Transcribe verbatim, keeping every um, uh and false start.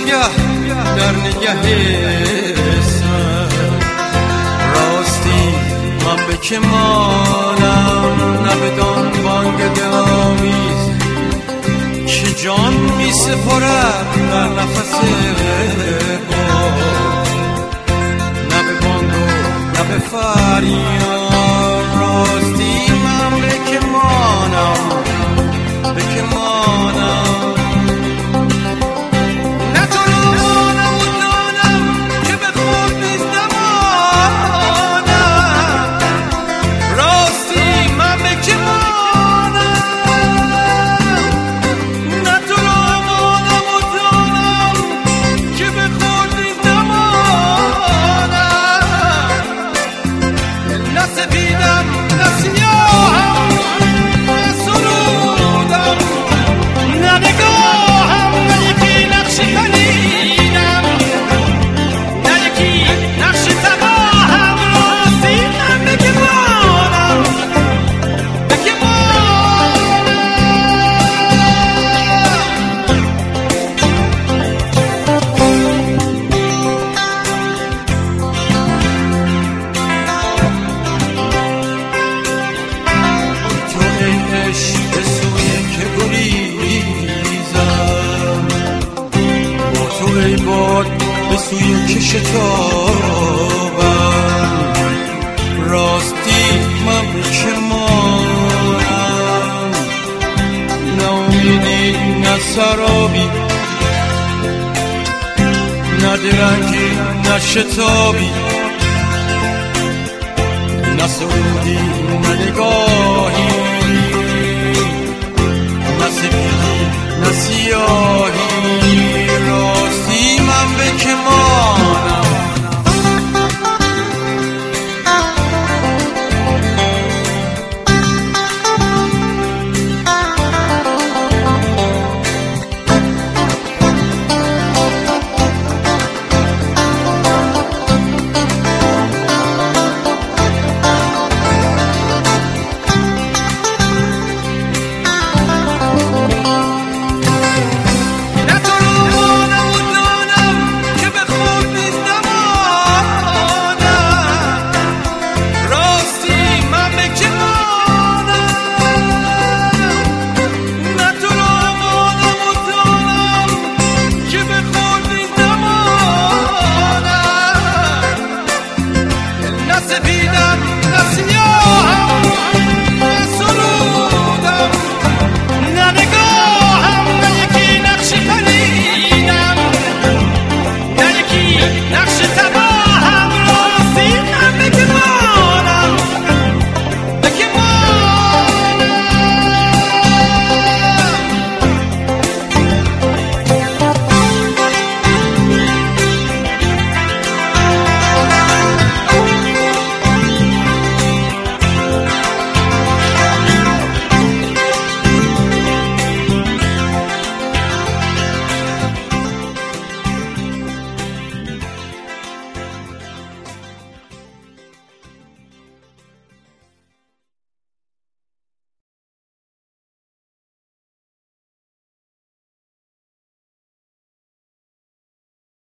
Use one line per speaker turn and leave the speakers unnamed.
نگه در نگه سر راستی من به که مانم نه بدان بانگ دلاویز که جان می سپرد در نفس باد نه به بانگ و نه به فریاد راستی من به که مانم به که مانم ای باد به سوی که شتابم راستی من به که مانم نه امیدی نه سرابی نه درنگی نه شتابی نه سرودی نه نگاهی